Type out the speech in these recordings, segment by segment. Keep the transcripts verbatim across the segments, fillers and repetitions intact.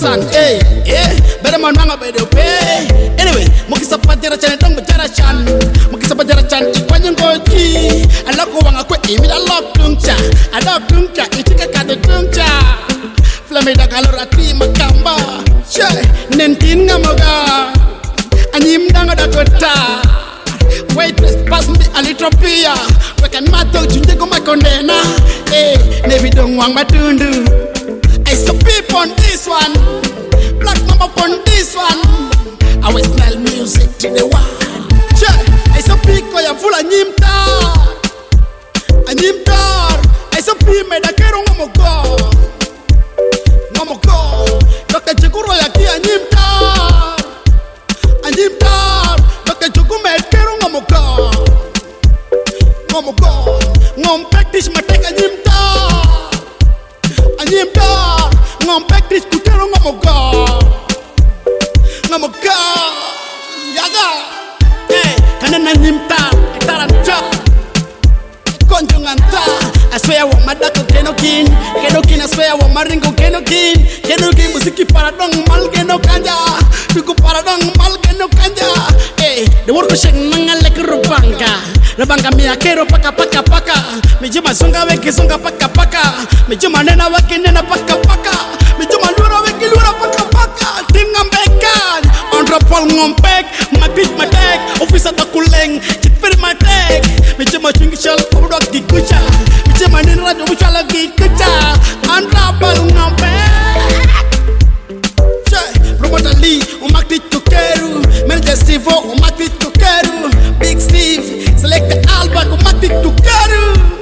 San, hey, eh, better man manga better pay. Anyway, mukisa patera chan tong betara chan, mukisa patera chan ikwanyo ngoji. Alako wanga kwe imi da lock tungcha, a lock tungcha, itika kade tungcha. Flame da galora ti makamba, che, nentin ngamoga, anyim danga da kota. Wait, pass me a little beer. We can mato junje go makondena. Eh, never don't want matundu. I saw people on this one, black mama on this one. I will smell music to the one. Che, I saw people ya full of nyimtar, a nyimtar. I saw people da kero ngomogo, ngomogo. Doctor Chikuro ya ki a nyimtar, a nyimtar. Doctor Chukume kero ngomogo, ngomogo. Ngom practice mateka nyimtar, a nyimtar. Ngom practice kutero ngomogo, ngomogo. Yaga, eh, kanena nyimtar, etaranta, konjunganta. I swear wa madako kenokin, kenokin. I swear wa maringo kenokin, kenokin. Musiki paradong mal keno kanja, tuku paradong mal keno kanja. Eh, the work of sheng nangalek rubanga, rubanga miya kero paka paka paka. Mijuma songa weki songa paka paka, mijuma nena weki nena paka paka, mijuma lura weki lura paka paka. Tingam bekan, andra pol ngompek, mabit matek, officer takuleng, chitperi matek. Mijuma chungi shal obudok di kucha, mijuma nena radio mushala di kucha, andra pol ngompek. Promoter Lee, umakti tukeru, manager Steve, umakti tukeru, Big Steve, select the album, umakti tukeru.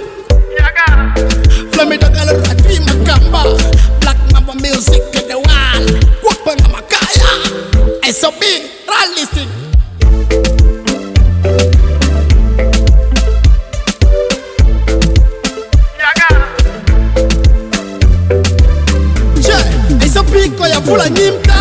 Flame da galera ati makamba, black mamba music at the wall, kwakpa na makaya. S O B, right listing. Che, S O B ko ya fula nyimta.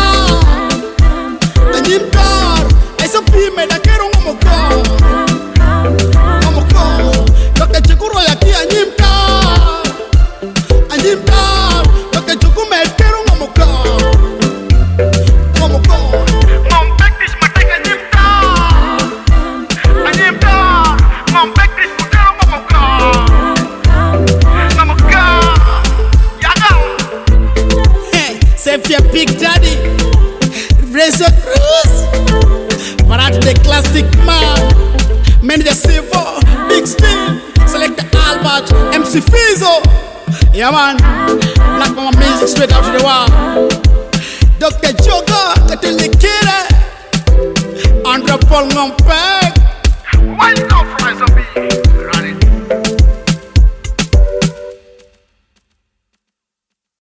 Nyimtar, I saw people da kero ngomogo, ngomogo. Doctor Chikuro ya ki a nyimtar, a nyimtar. Doctor Chukume kero ngomogo, ngomogo. Ngom practice mateka nyimtar, a nyimtar. Ngom practice kutero ngomogo, ngomogo. Yaga, hey, save your big daddy. Razor Cruz, Marat the classic man, Manager Silver, Big Steve, select the Albert, M C Fizo, yeah man, Black Mama music straight out to the wall. Doctor Joga, Katili Kire, Andra Paul Ngompe.